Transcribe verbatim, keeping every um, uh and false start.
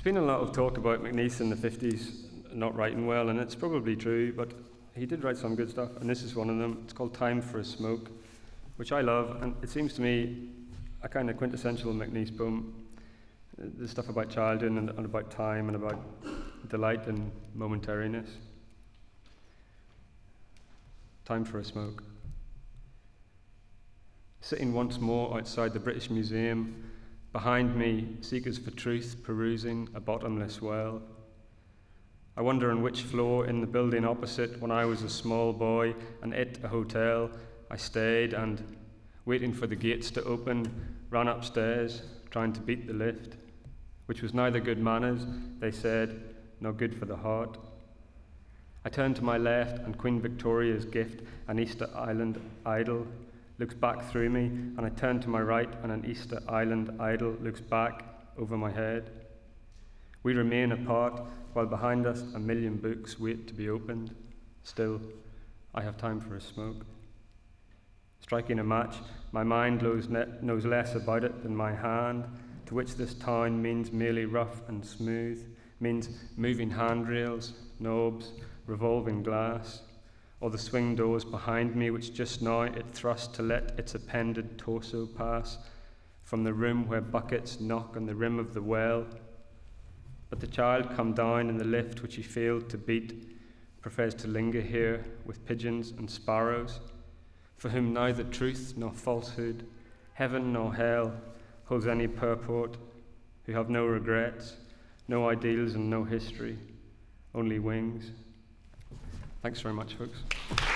been a lot of talk about McNeice in the fifties not writing well, and it's probably true, but he did write some good stuff, and this is one of them. It's called Time for a Smoke, which I love, and it seems to me a kind of quintessential McNeice poem. The stuff about childhood and, and about time and about delight and momentariness. Time for a smoke. Sitting once more outside the British Museum, behind me, seekers for truth perusing a bottomless well. I wonder on which floor in the building opposite, when I was a small boy and it a hotel, I stayed and, waiting for the gates to open, ran upstairs, trying to beat the lift, which was neither good manners, they said, nor good for the heart. I turned to my left, and Queen Victoria's gift, an Easter Island idol, looks back through me, and I turn to my right, and an Easter Island idol looks back over my head. We remain apart, while behind us a million books wait to be opened. Still, I have time for a smoke. Striking a match, my mind knows, ne- knows less about it than my hand, to which this town means merely rough and smooth, means moving handrails, knobs, revolving glass, or the swing doors behind me, which just now it thrust to let its appended torso pass from the room where buckets knock on the rim of the well. But the child come down in the lift which he failed to beat, prefers to linger here with pigeons and sparrows, for whom neither truth nor falsehood, heaven nor hell, holds any purport, who have no regrets, no ideals and no history, only wings. Thanks very much, folks.